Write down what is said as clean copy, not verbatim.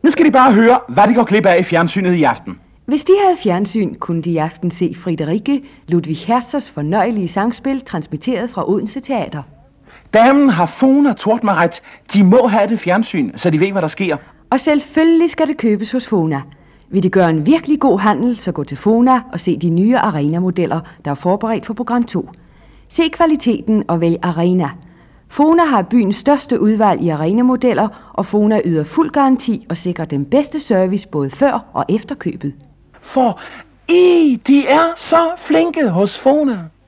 Nu skal de bare høre, hvad de går glip af i fjernsynet i aften. Hvis de havde fjernsyn, kunne de i aften se Friederike Ludwig Herzers fornøjelige sangspil, transmitteret fra Odense Teater. Damen har Fona Tortmer ret. De må have det fjernsyn, så de ved, hvad der sker. Og selvfølgelig skal det købes hos Fona. Vil de gøre en virkelig god handel, så gå til Fona og se de nye Arena-modeller, der er forberedt for program 2. Se kvaliteten og vælg Arena. Fona har byens største udvalg i Arena-modeller, og Fona yder fuld garanti og sikrer den bedste service både før og efter købet. For de er så flinke hos Fona.